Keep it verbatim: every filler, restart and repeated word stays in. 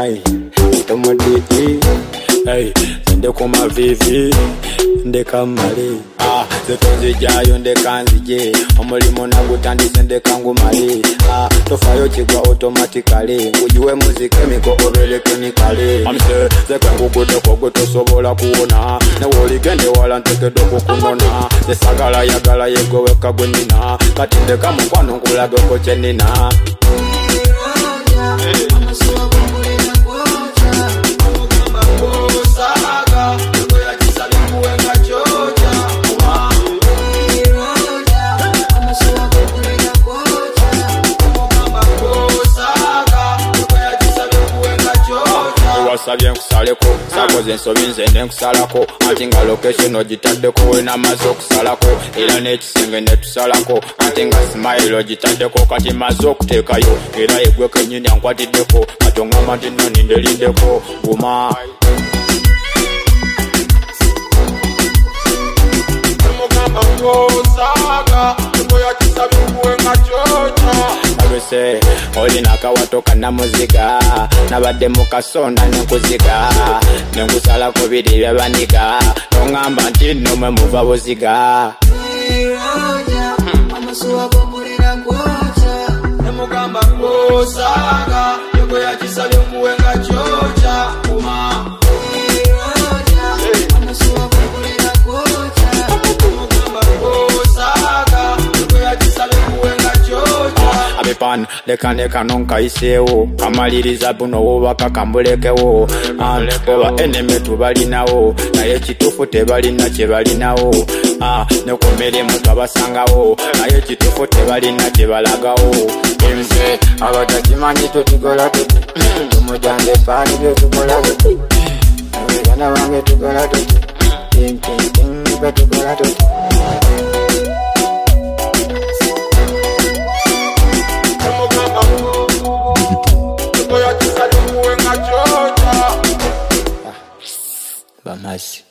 Ay, tomadi, ay, sende kuma vivi, nde kamali. Ah, zetonzi jayo nde kanzije, omulimo nagutandise nde kangu mali. Ah, tofayo chigwa automatically, ujuwe muzike miko obele chemically. Amse, zeke ngukude kogwe tosobola kuona, ne woli gende wala nteke doko kunona. Desagala yagala yegowe kagwe nina, katinde kamukwano nkulago koche nina. Sabye nkusaleko sakoze ensobi nze nde nkusalako anti nga location ogitaddeko wena maze okusalako era n'ekisenge ne tusalako anti nga smile ogitaddeko kati maze okuteekayo era egwe kennyini ankwatiddeko kati oŋŋamba nti nno nindelindeko guma mugamba ng'osaaga ngoya kisabye okuwenga kyokya Abese, olina akawato kannamuziga nabadde mu kasonda nenkuziga nenkusala ku biri byabaniga noŋŋamba nti nno mwe muva buziga amasuwa gomulira kwokya nemugamba ng'osaaga yego yakisabye okuwenga kyokya kuma amasuwa gomulira kwokya nemugamba ng'osaaga yego yakisabye okuwenga kyokya Abipan, leka neka nonka isewo kamaliriza buno wobaka kambulekewo oba eneme tubalinawo naye kitufu tebalina kyebalinawo nekumirimu twabasangawo naye kitufu tebalina kyebalagawo nze abatakimanyi tutukola tuti tumujande paani byetukola tuti abigana bange tukola tuti tintintin betukola tuti Bamasi